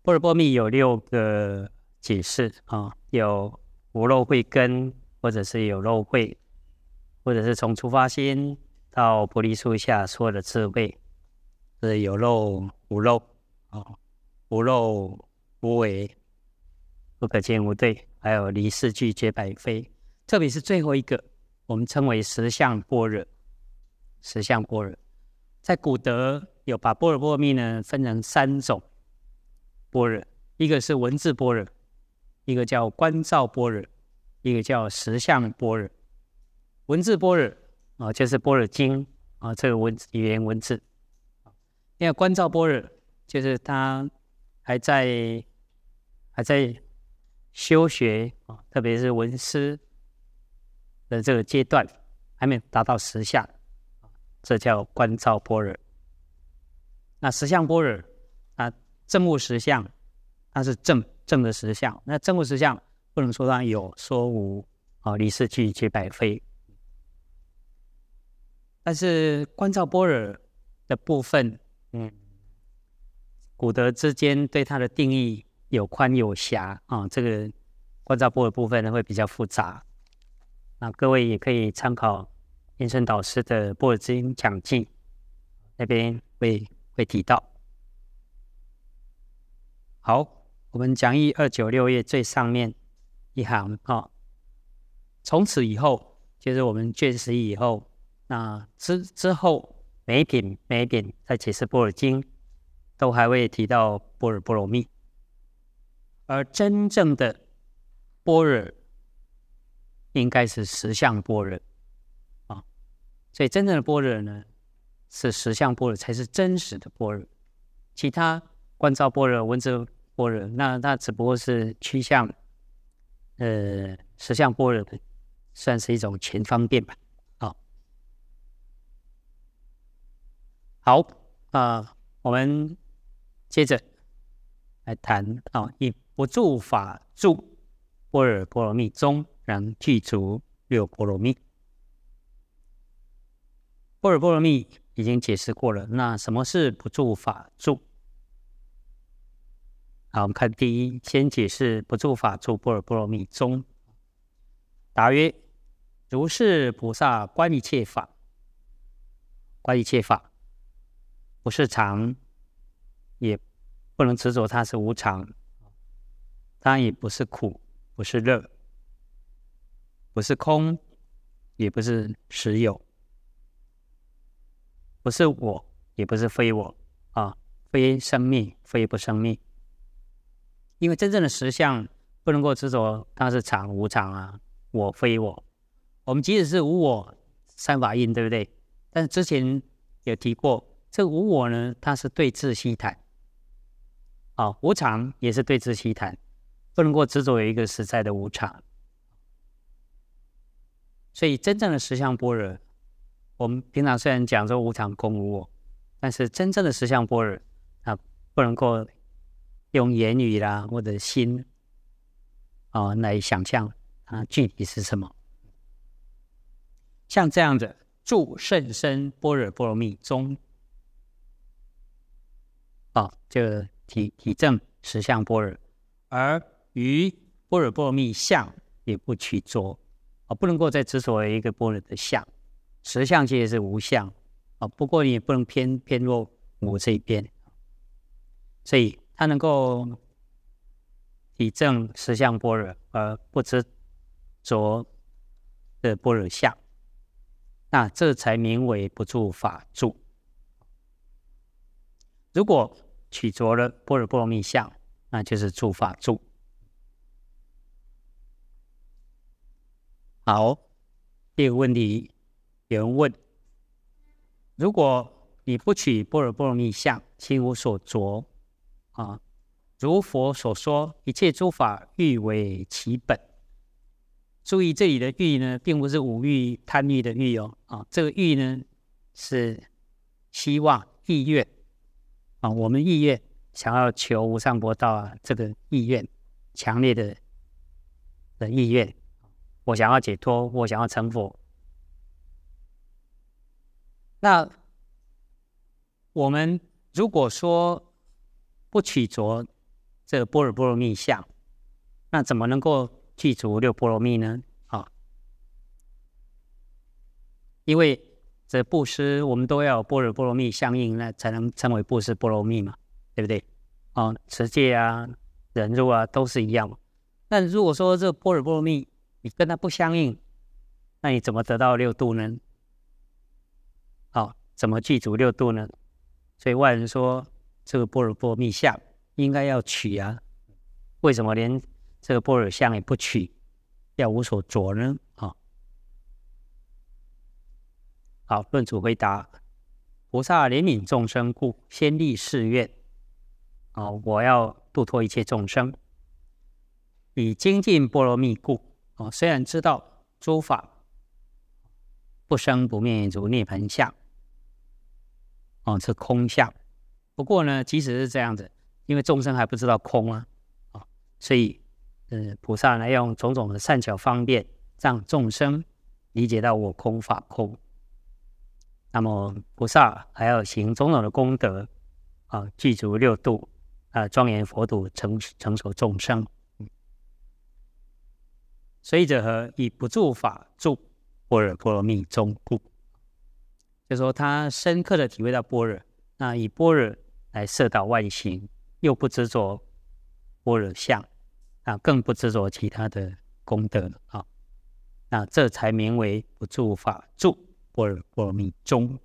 般若波罗蜜有6个解释啊，有无漏慧根，或者是有漏慧，或者是从出发心到菩提树下所有的智慧，是有漏无漏啊，无漏无为，不可见无对，还有离世俱皆百非。特别是最后一个，我们称为实相般若。实相般若，在古德有把般若波罗蜜呢分成3种般若，一个是文字般若，一个叫观照般若，一个叫实相般若。文字般若就是般若经这个语言文字。因为观照般若就是他还在修学特别是文思的这个阶段，还没有达到实相，这叫观照般若。那实相般若证悟实相，它是正的实相。那证悟实相不能说它有，说无离世俱皆百非。但是观照般若的部分，古德之间对它的定义有宽有狭这个观照般若部分呢会比较复杂。那各位也可以参考延伸导师的《般若之音讲记》，那边会提到。好，我们讲义296页最上面一行从此以后，就是我们卷11以后，那之后每一品在解释般若经，都还会提到般若波罗蜜。而真正的般若应该是实相般若所以真正的般若呢，是实相般若才是真实的般若。其他观照般若、文字般若，那它只不过是趋向实相般若的，算是一种前方便吧。好我们接着来谈以不住法住般若波罗蜜中，然具足6波罗蜜。般若波罗蜜已经解释过了，那什么是不住法住？好，我们看第一，先解释不住法住般若波罗蜜中。答曰：如是菩萨观一切法，观一切法不是常，也不能执着它是无常，它也不是苦，不是乐，不是空，也不是实有，不是我，也不是非我非生命，非不生命。因为真正的实相不能够执着它是常无常我非我。我们即使是无我三法印，对不对？但是之前有提过，这个无我呢，它是对治悉谈无常也是对治悉谈，不能够执着有一个实在的无常。所以真正的实相般若，我们平常虽然讲说无常空无我，但是真正的实相般若不能够用言语啦或者心来想象具体是什么。像这样的住甚深般若波罗蜜中就体证实相般若，而于般若波罗蜜相也不取着不能够再执着一个般若的相。实相其实是无相不过你也不能偏弱无这一边，所以它能够体证实相般若而不执着的般若相，那这才名为不住法住。如果取着了般若波罗蜜相，那就是住法住。好，第二个问题，有人问：如果你不取般若波罗蜜相，心无所着如佛所说，一切诸法欲为其本。注意这里的欲呢，并不是五欲贪欲的欲这个欲呢是希望意愿我们意愿想要求无上佛道这个意愿，强烈的意愿，我想要解脱，我想要成佛。那我们如果说不取着这个般若波罗蜜相。那怎么能够具足六波罗蜜呢？因为这布施我们都要有般若波罗蜜相应，那才能称为布施波罗蜜嘛，对不对？持戒啊、忍辱啊都是一样嘛。但如果说这般若波罗蜜你跟它不相应，那你怎么得到六度呢？怎么具足六度呢？所以外人说这个般若波罗蜜相应该要取啊，为什么连这个般若相也不取，要无所着呢？好，论主回答：菩萨怜悯众生故，先立誓愿。我要度脱一切众生，以精进波罗蜜故。虽然知道诸法不生不灭，如涅槃相，是空相。不过呢，即使是这样子，因为众生还不知道空啊，所以菩萨呢用种种的善巧方便，让众生理解到我空法空。那么菩萨还要行种种的功德，具足六度，庄严佛土，成熟众生。所以者何？以不住法住般若波罗蜜中故。就说他深刻的体会到般若，那以般若来摄导万行，又不执着般若相，更不执着其他的功德那这才名为不住法住般若波罗蜜中。